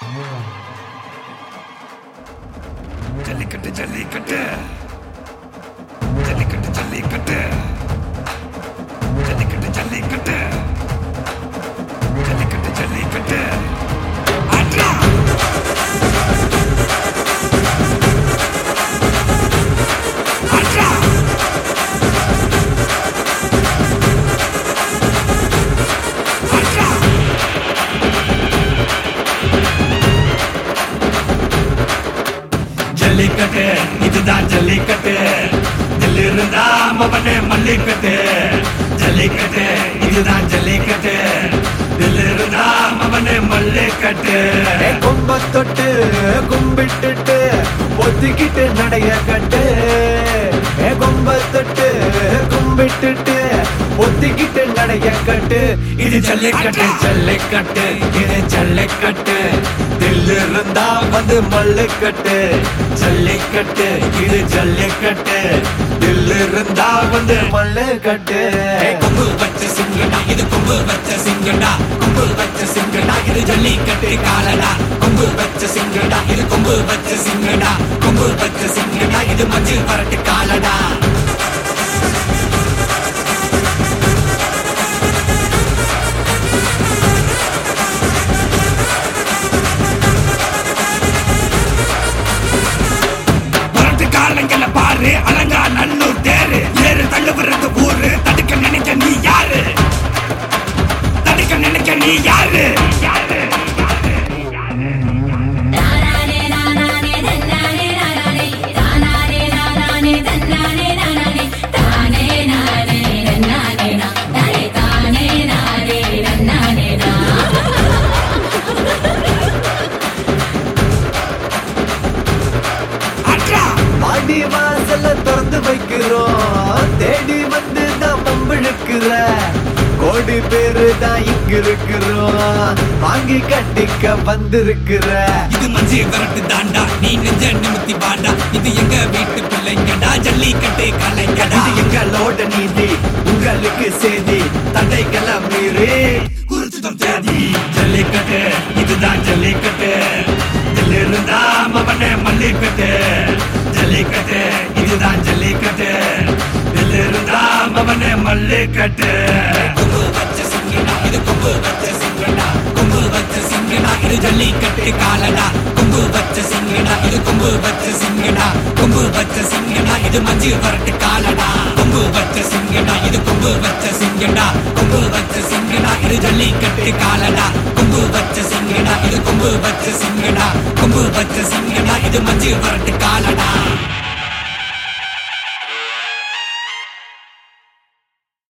ஜல்லிக்கட்டு ஜல்லிக்கட்டு ஜல்லிக்கட்டு ஜல்லிக்கட்டு ஜல்லிக்கட்டு ஜல்லிக்கட்டு ஜல்லிக்கட்டு ஜல்லிக்கட்டு அட்ரா அட்ரா அட்ரா ஜல்லிக்கட்டு இதுதான் ஜல்லிக்கட்டு தில் இருந்தா மவனே மல்லிக்கட்டு ஜல்லிக்கட்டு இதுதான் ஜல்லிக்கட்டு தில் இருந்தா மவனே மல்லிக்கட்டு கொம்ப தொட்டு கும்பிட்டுட்டு ஒத்திக்கிட்டு நடைய கட்டு கொம்ப தொட்டு கும்பிட்டுட்டு ஒத்திக்கிட்டு நடைய கட்டு இது ஜல்லிக்கட்டு ஜல்லிக்கட்டு இது ஜல்லிக்கட்டு தில் இருந்தா வந்து மல்லுக்கட்டு ஜல்லிக்கட்டு இது ஜல்லிக்கட்டு தில் இருந்தா வந்து மல்லுக்கட்டு கொம்பு வச்ச சிங்கடா இது கொம்பு வச்ச சிங்கடா கொம்பு வச்ச சிங்கடா இது ஜல்லிக்கட்டு காலடா கொம்பு வச்ச சிங்கடா இது கொம்பு வச்ச சிங்கடா கொம்பு வச்ச சிங்கடா இது மஞ்சள் பரட்டு காலடா காலங்கள பாரு அலங்கா நல்லூர் தேரு ஏறு தள்ளுவுறது ஊரு தடுக்க நினைக்க நீ யாரு தடுக்க நினைக்க நீ யாரு யாரு வாடி வாசல திறந்து வைக்கிறோம் தேடி வந்து தான் பம்பிழுக்கிற கோடி பேரு தான் இங்க இருக்கிறோம் வாங்கி கட்டிக்க வந்திருக்கிற இது மஞ்சி வரட்டு தாண்டா நீ நெஞ்ச நிமித்தி பாண்டா இது எங்க வீட்டு பிள்ளைங்கடா ஜல்லிக்கட்டு கலைஞடா இது எங்களோட நீதி உங்களுக்கு செய்தி தடைகளை மீறி குறிச்சுதம் தேதி ஜல்லிக்கட்டு இதுதான் ஜல்லிக்கட்டு தில் இருந்தா மவனே மல்லிக்கட்டு ஜல்லிக்கட்டு இதுதான் ஜல்லிக்கட்டு தில் இருந்தா மவனே மல்லிக்கட்டு கொம்பு வச்ச சிங்கடா இது கொம்பு வச்ச சிங்கடா கொம்பு வச்ச சிங்கடா இது ஜல்லிக்கட்டு காலடா கொம்பு வச்ச சிங்கடா இது கொம்பு வச்ச சிங்கடா கொம்பு வச்ச சிங்கடா இது மஞ்சள் வரட்டு காலடா கொம்பு வச்ச சிங்கடா இது கொம்பு வச்ச சிங்கடா கொம்பு வச்ச சிங்கடா இது ஜல்லிக்கட்டு காலடா கொம்பு வச்ச சிங்கடா இது கொம்பு வச்ச சிங்கடா கொம்பு வச்ச சிங்கடா இது மஞ்சள் வரட்டு காலடா